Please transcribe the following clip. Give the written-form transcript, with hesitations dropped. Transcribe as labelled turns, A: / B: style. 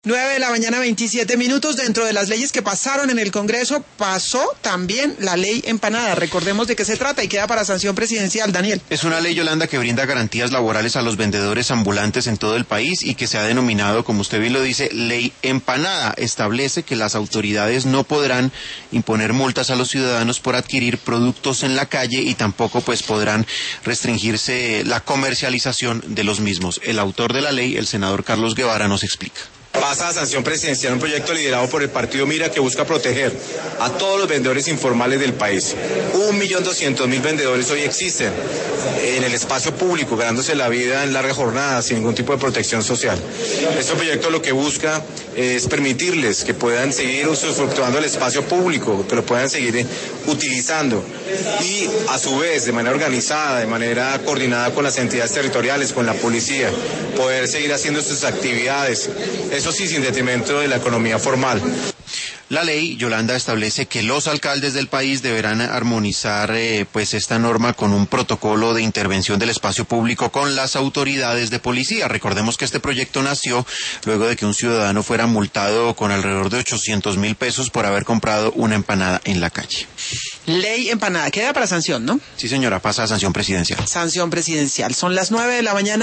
A: 9 de la mañana, 27 minutos. Dentro de las leyes que pasaron en el Congreso, pasó también la ley empanada. Recordemos de qué se trata y queda para sanción presidencial, Daniel.
B: Es una ley, Yolanda, que brinda garantías laborales a los vendedores ambulantes en todo el país y que se ha denominado, como usted bien lo dice, ley empanada. Establece que las autoridades no podrán imponer multas a los ciudadanos por adquirir productos en la calle y tampoco pues podrán restringirse la comercialización de los mismos. El autor de la ley, el senador Carlos Guevara, nos explica.
C: Pasa a sanción presidencial un proyecto liderado por el partido Mira que busca proteger a todos los vendedores informales del país. 1.200.000 vendedores hoy existen en el espacio público, ganándose la vida en largas jornadas sin ningún tipo de protección social. Este proyecto lo que busca es permitirles que puedan seguir usufructuando el espacio público, que lo puedan seguir utilizando y a su vez de manera organizada, de manera coordinada con las entidades territoriales, con la policía, poder seguir haciendo sus actividades. Eso sí, sin detrimento de la economía formal.
B: La ley, Yolanda, establece que los alcaldes del país deberán armonizar pues esta norma con un protocolo de intervención del espacio público con las autoridades de policía. Recordemos que este proyecto nació luego de que un ciudadano fuera multado con alrededor de 800.000 pesos por haber comprado una empanada en la calle.
A: Ley empanada, queda para sanción, ¿no?
B: Sí, señora, pasa a sanción presidencial.
A: Sanción presidencial. Son las 9 de la mañana.